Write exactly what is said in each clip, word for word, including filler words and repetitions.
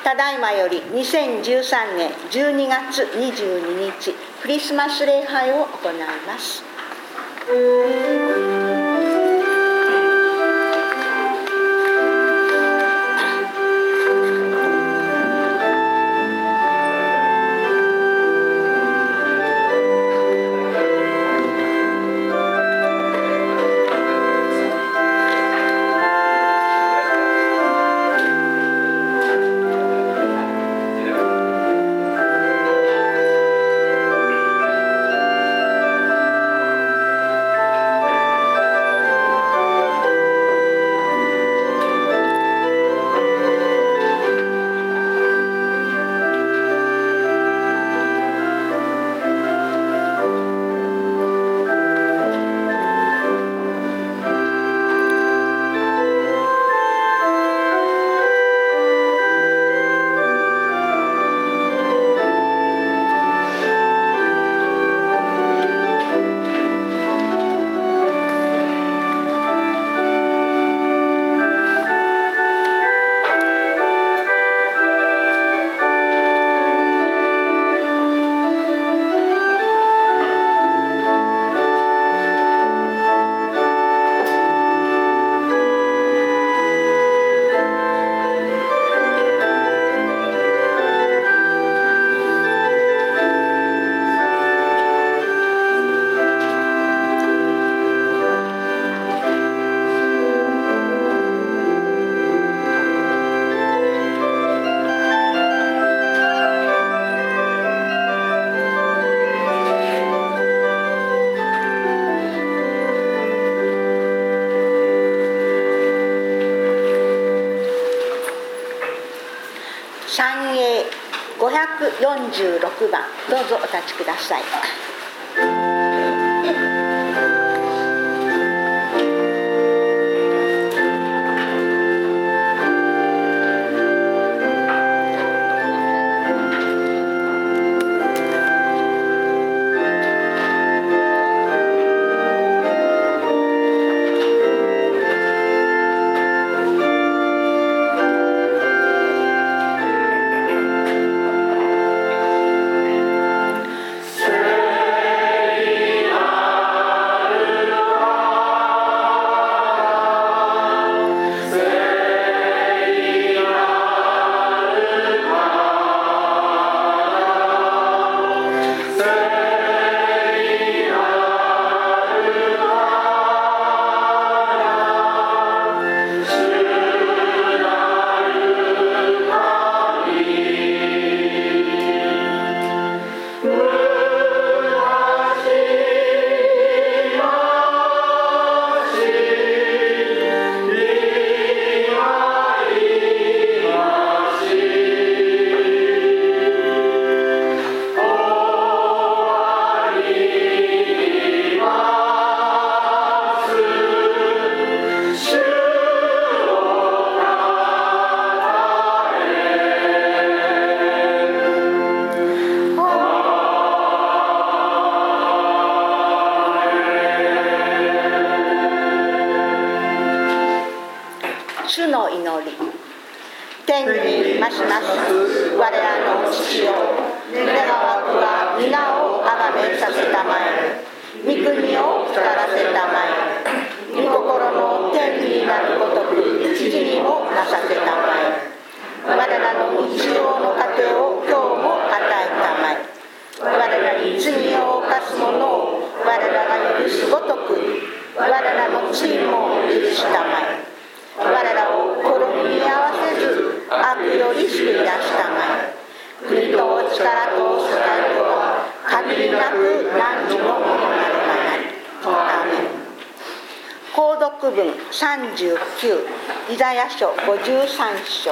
ただいまよりにせんじゅうさんねんじゅうにがつにじゅうににちクリスマス礼拝を行います。三永ごひゃくよんじゅうろくばん、どうぞお立ちください。主の祈り。天にまします我らの父よ、願わくは皆をあがめさせたまえ、御国を光らせたまえ、御心の天になるごとく地にもなさせたまえ。我らの日曜の糧を今日も与えたまえ。我らに罪を犯す者を我らが許すごとく我らの罪も許したまえ。我らを試みに合わせず悪より救い出したまえ。国と力と栄とは限りなく汝のものなるがなり。アーメン。購読文さんじゅうきゅう、イザヤ書ごじゅうさんしょう。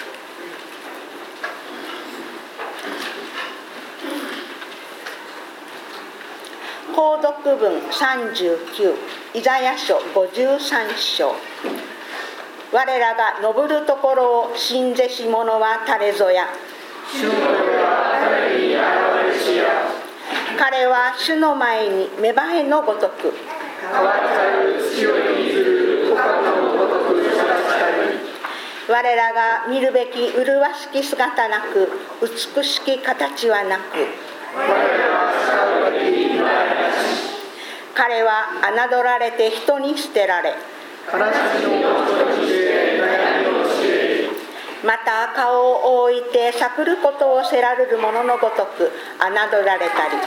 購読文さんじゅうきゅう、イザヤ書ごじゅうさんしょう。我らが登るところを信ぜし者は誰ぞや。主の手は彼に現れしや。彼は主の前に芽生えのごとく。乾かる潮にずる他のごとくさらしたり。 我らが見るべき麗しき姿なく、美しき形はなく、彼は侮られて人に捨てられ、また顔を置いて悟ることをせられる者のごとく侮られたり、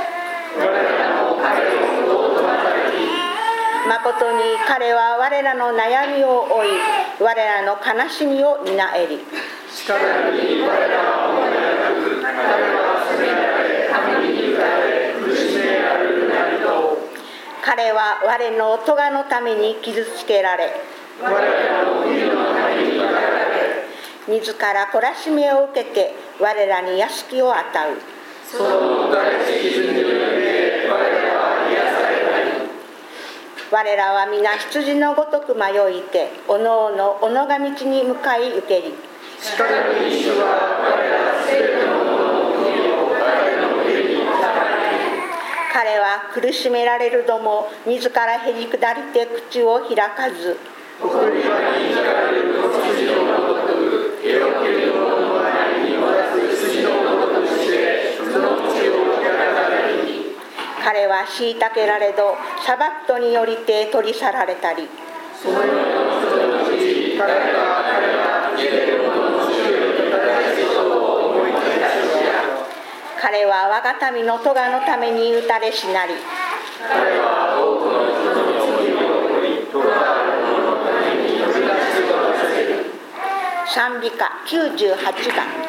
まことに彼は我らの悩みを負い、我らの悲しみを担えり、しかるに我らは思いなく、彼は責められ、神に打たれ、苦しめられるなりと。彼は我の咎のために傷つけられ、我らの不義のために打たれ、自ら懲らしめを受けて我らに安きを与う。その打たれし傷によって我らは癒されたり、我らは皆羊のごとく迷いて、おのおのおのが道に向かい受けり、しかるに主は我らすべてのものの国を彼の上に収められ、彼は苦しめられるども自らへり下りて口を開かず、送り場に引かれる子羊のごとく、毛を切る者の前に渡す羊のごとくしてその口を開かれる。彼は虐げられどサバットによりて取り去られたり、そのような人のうち彼が彼が生きている者の主より正しいことを思い出しや。彼は我が民の咎のために打たれしなり、彼は多くの人の罪を負い、咎ある者のために呼び出しをさせる。賛美歌きゅうじゅうはちばん。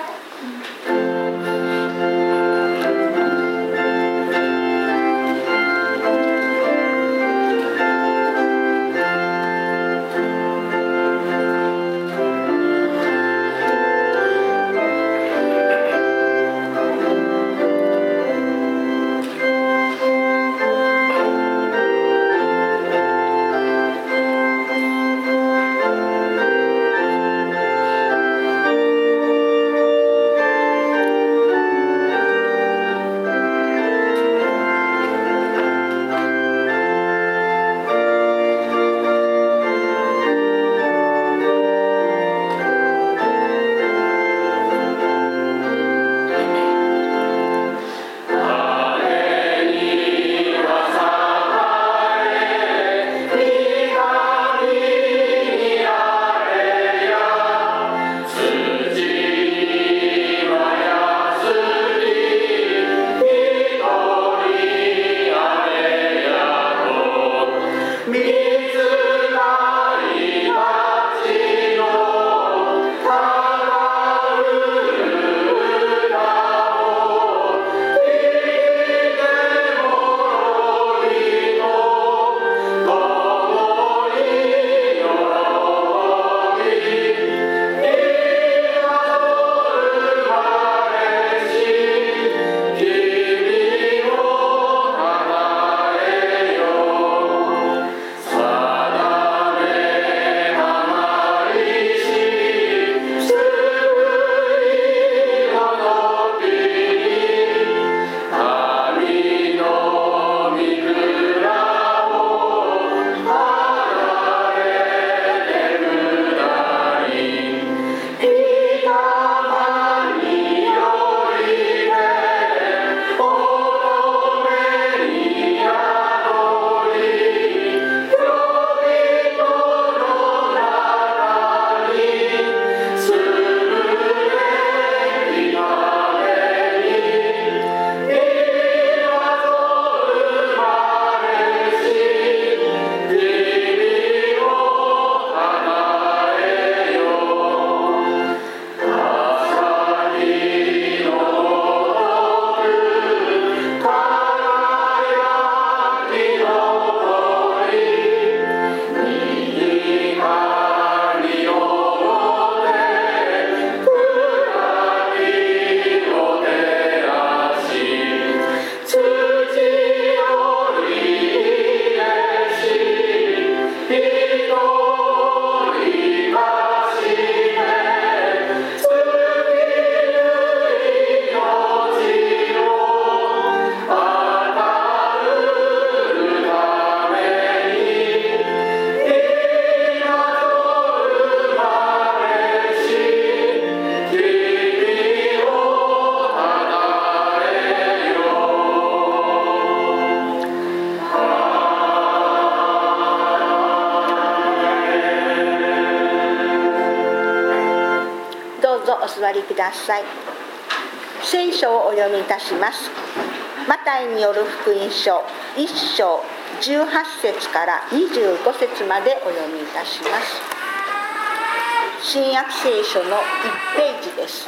どうぞお座りください。聖書をお読みいたします。マタイによる福音書いっ章じゅうはち節からにじゅうご節までお読みいたします。新約聖書のいちページです。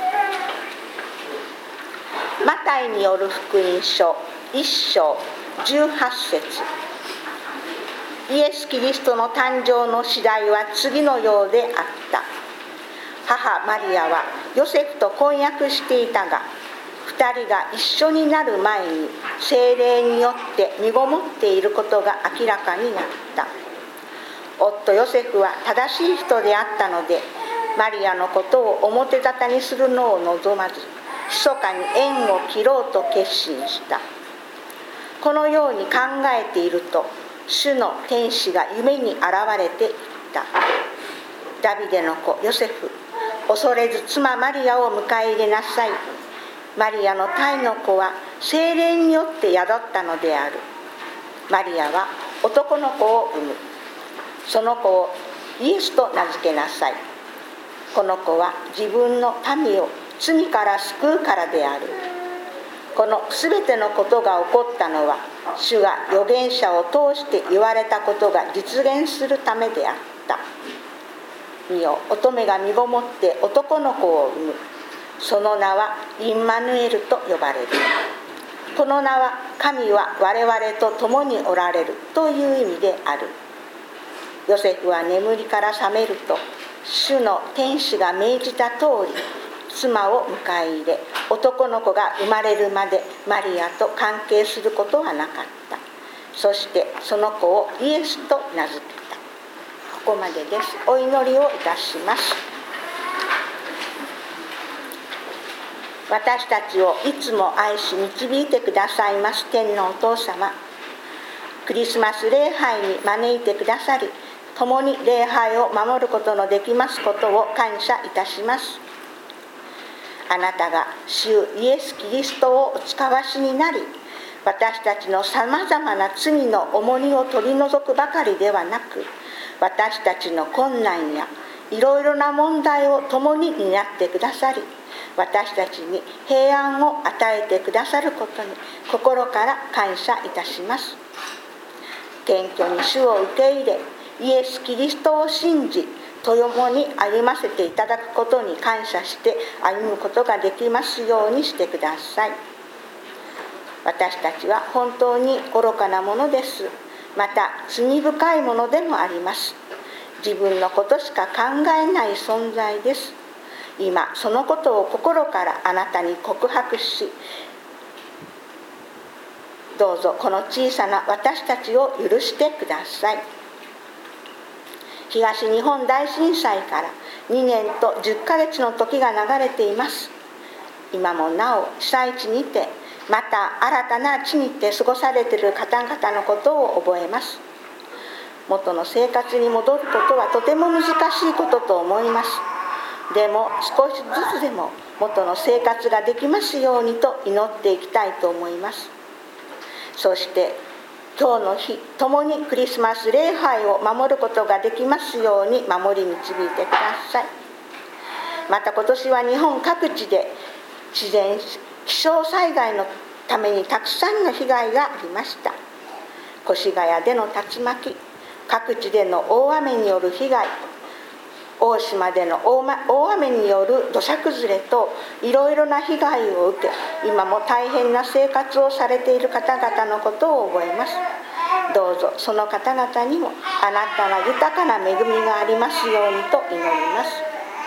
マタイによる福音書いっ章じゅうはち節。イエス・キリストの誕生の次第は次のようであった。母マリアはヨセフと婚約していたが、二人が一緒になる前に聖霊によって身ごもっていることが明らかになった。夫ヨセフは正しい人であったので、マリアのことを表沙汰にするのを望まず、密かに縁を切ろうと決心した。このように考えていると、主の天使が夢に現れていった。ダビデの子ヨセフ、恐れず妻マリアを迎え入れなさい。マリアの胎の子は聖霊によって宿ったのである。マリアは男の子を産む。その子をイエスと名付けなさい。この子は自分の民を罪から救うからである。このすべてのことが起こったのは、主が預言者を通して言われたことが実現するためであった。見よ、乙女が身ごもって男の子を産む。その名はインマヌエルと呼ばれる。この名は神は我々と共におられるという意味である。ヨセフは眠りから覚めると、主の天使が命じた通り妻を迎え入れ、男の子が生まれるまでマリアと関係することはなかった。そしてその子をイエスと名付けた。ここまでです。お祈りをいたします。私たちをいつも愛し導いてくださいます天のお父様、クリスマス礼拝に招いてくださり、共に礼拝を守ることのできますことを感謝いたします。あなたが主イエス・キリストをお使わしになり、私たちのさまざまな罪の重荷を取り除くばかりではなく、私たちの困難やいろいろな問題を共に担ってくださり、私たちに平安を与えてくださることに心から感謝いたします。謙虚に主を受け入れ、イエス・キリストを信じ、共に歩ませていただくことに感謝して歩むことができますようにしてください。私たちは本当に愚かなものです。また罪深いものでもあります。自分のことしか考えない存在です。今そのことを心からあなたに告白し、どうぞこの小さな私たちを許してください。東日本大震災からにねんとじゅっかげつの時が流れています。今もなお被災地にて、また新たな地にて過ごされている方々のことを覚えます。元の生活に戻ることはとても難しいことと思います。でも少しずつでも元の生活ができますようにと祈っていきたいと思います。そして今日の日、共にクリスマス礼拝を守ることができますように守り導いてください。また今年は日本各地で自然気象災害のためにたくさんの被害がありました。越谷での竜巻、各地での大雨による被害、大島での大雨による土砂崩れといろいろな被害を受け、今も大変な生活をされている方々のことを覚えます。どうぞその方々にもあなたが豊かな恵みがありますようにと祈ります。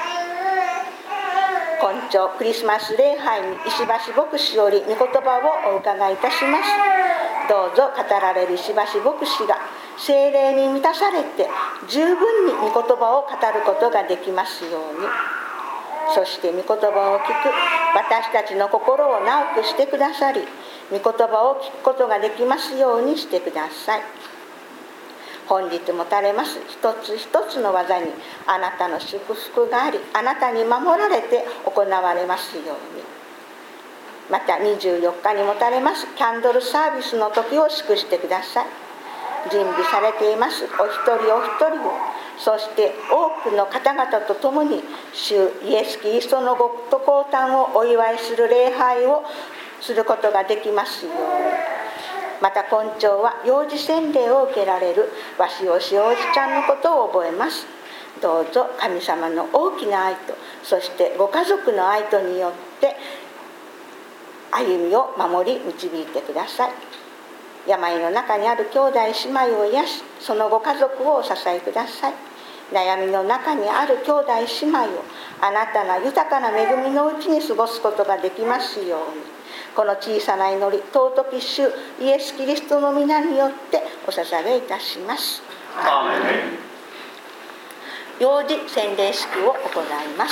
今朝クリスマス礼拝に石橋牧師より御言葉をお伺いいたします。どうぞ語られる石橋牧師が聖霊に満たされて十分に御言葉を語ることができますように。そして御言葉を聞く私たちの心を直くしてくださり、御言葉を聞くことができますようにしてください。本日もたれます一つ一つの技にあなたの祝福があり、あなたに守られて行われますように。またにじゅうよっかにもたれますキャンドルサービスの時を祝してください。準備されていますお一人お一人をそして多くの方々と共に主イエス・キリストのご降誕をお祝いする礼拝をすることができますように。また今朝は幼児洗礼を受けられる鷲吉王子ちゃんのことを覚えます。どうぞ神様の大きな愛と、そしてご家族の愛とによって歩みを守り導いてください。病の中にある兄弟姉妹を癒し、そのご家族をお支えください。悩みの中にある兄弟姉妹をあなたの豊かな恵みのうちに過ごすことができますように。この小さな祈り、尊き主イエス・キリストの皆によってお捧げいたします。アーメン。幼児洗礼式を行います。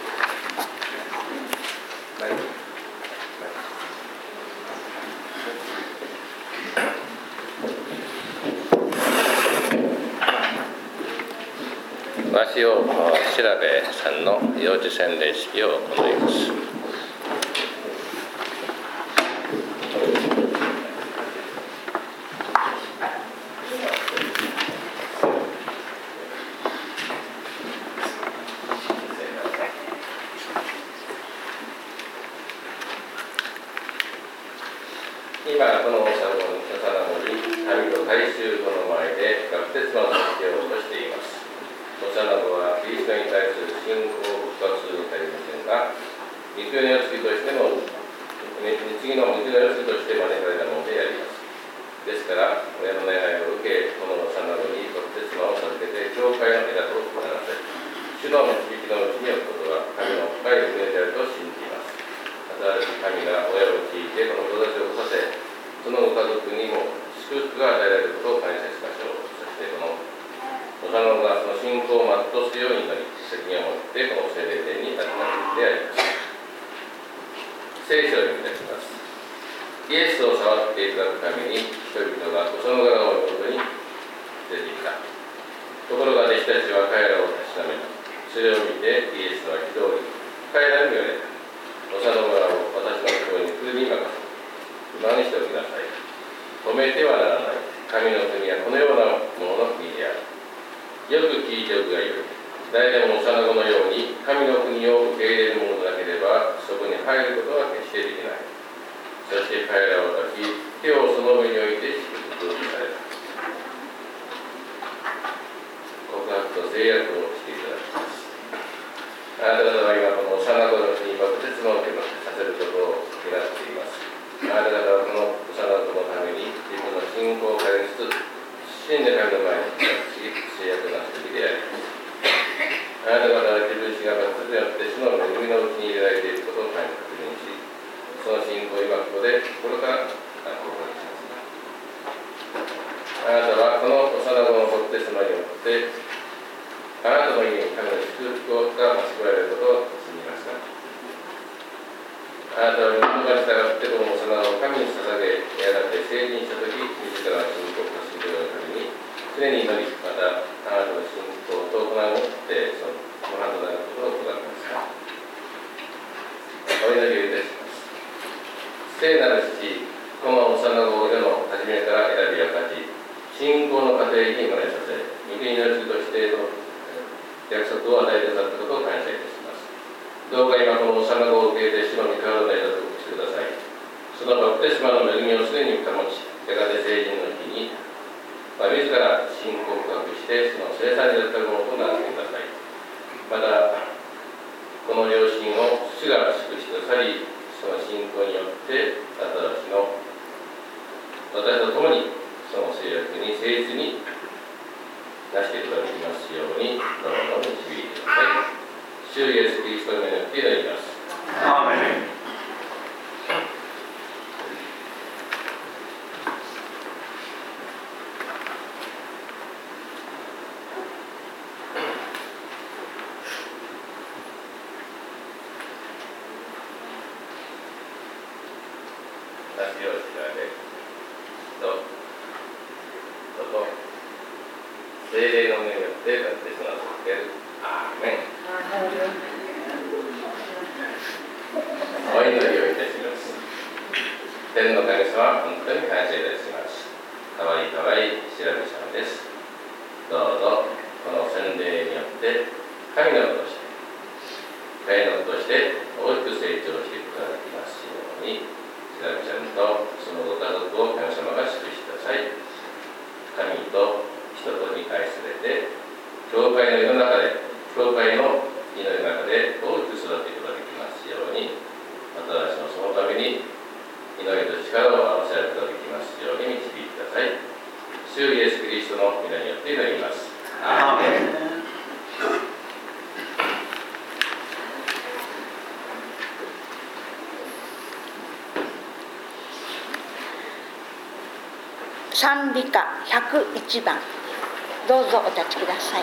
鷲尾調べさんの幼児洗礼式を行います。今この幼子に神と改宗語の前でバプテスマを授けようとしています。幼子はキリストに対する信仰を復活するのでありませんが、御国の次としても次の御国の次として招かれたものであります。ですから親の願いを受け、この幼子にバプテスマを授けて教会の枝とならせ、主の導きのうちによることは神の深い御国であると信じます。新しい神が親を用いてこの子たちをさせ、そのご家族にも祝福が与えられることを感謝しましょう。そしてこの幼子がその信仰を全うするようになり、責任を持ってこの聖霊殿に立ちなるであります。聖書を読み出します。イエスを触っていただくために人々が幼子が多いことに出てきた。ところが弟子たちは彼らをたしなめた。それを見てイエスは憤り、彼らに言われた。幼子らを私のところに来るに任せ、今にしておきなさい。止めてはならない。神の国はこのようなものの国である。よく聞いておくがよい。誰でも幼子のように神の国を受け入れるものでなければ、そこに入ることは決してできない。そして彼らを抱き、手をその上に置いて祝福された。告白と制約をしていただきます。あなた方は今この幼子のうちにバプテスマを受けさせることを願っています。あなた方はこの幼子のために自分の信仰を変えつつ、真で神の前に立ち、制約なすべきであります。あなた方は自分がバプテスマによって主の恵みのうちに入れられていることを確認し、その信仰を今ここで心から告白します。あなたはこの幼子のバプテスマによってあなたの家に神の祝福が増し加えられることを信じました。あなたは御言葉に従ってこの幼子を神に捧げ、やがて成人したとき、自らの信仰を発信するために常に祈り、またあなたの信仰と行いを持ってその模範となることを行いました。お祈りをいたします。聖なる父、この幼子を世の初めから選び明かし、信仰の過程に生まれさせ、御国の主としての約束を与えてくださったことを感謝いたします。どうか今この幼子を受け入れて主の御顔の枝としてください。そのバプテスマの恵みをすでに保ち、やがて成人の日に、まあ、自ら信仰を告白してその生産になったものとなってください。またこの両親を主が祝してくださり、その信仰によって私の私と共にその制約に誠実に出していただきますようにどうぞ導いてください。主イエスキリストの名によって祈ります。アーメン。聖霊の名によってバプテスマを受ける。アーメン。お祈りをいたします。天の神様、本当に感謝いたします。かわいいかわいい調べ様です。どうぞこの洗神の子として神の子として大きく成長していただきますように、ちなみちゃんとそのご家族を神様が祝してください。神と人とに愛されて、教会の世の中で教会の祈りの中で大きく育っていただきますように、私たちのそのために祈りと力を合わせることができますように導いてください。主イエス・キリストの皆によって祈ります。アーメン。 賛美歌ひゃくいちばん、どうぞお立ちください。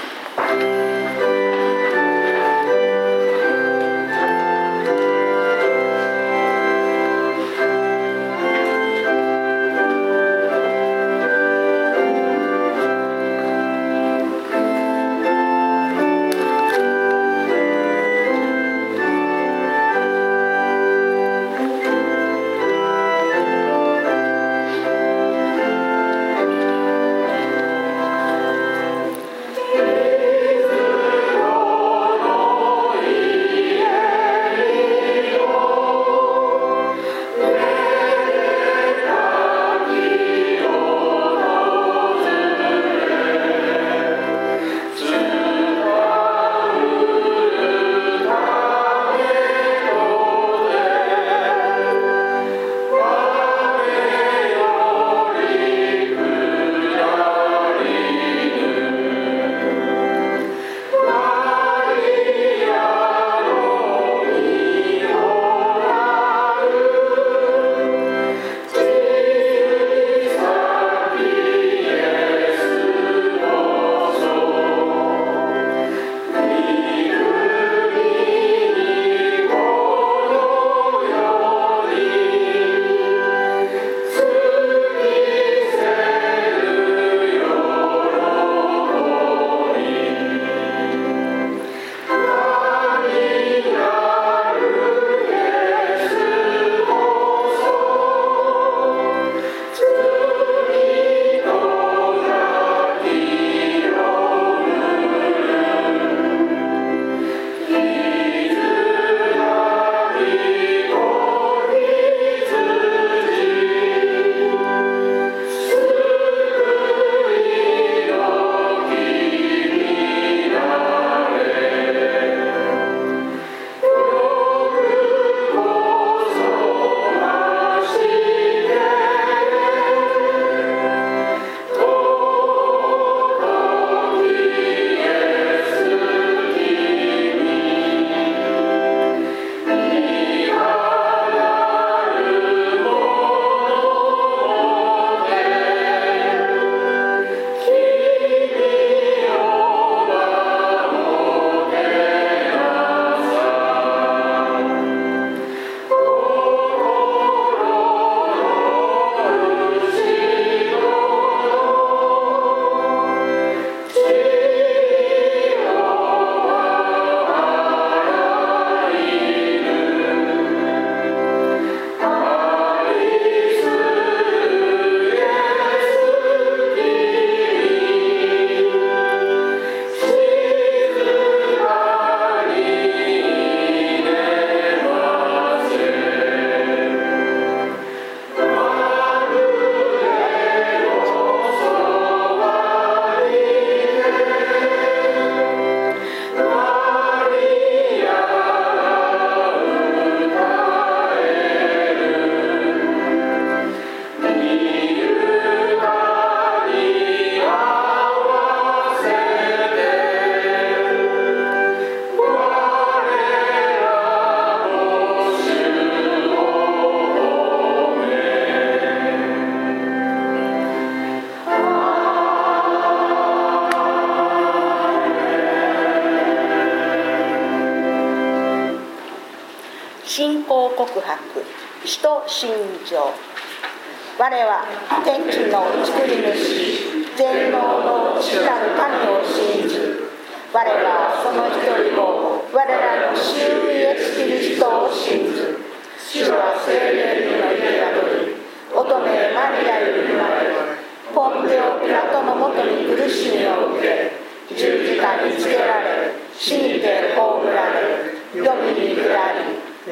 信仰告白、使徒信条。我は天地の作り主、全能の父なる神を信じ、我はその一人を、我らの主イエス・キリストを信じ、主は聖霊にのり宿り、乙女マリアより生まれ、ポンテオ・ピラトのもとに苦しみを受け、十字架につけられ、死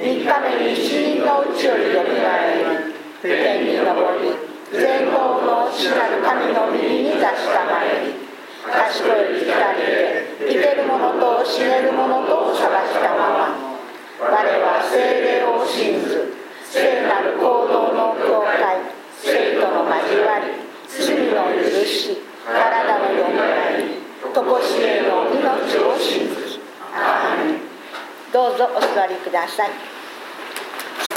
三日目に死人のうちよりよみがえり、天に昇り、全能の父なる神の右に座したまえり、賢い光で生ける者と死ねる者と探したまま、我は聖霊を信ず、聖なる行動の教会、聖との交わり、罪の許し、体のよみがえり、とこしえの命を信ず。アーメン。どうぞお座りください。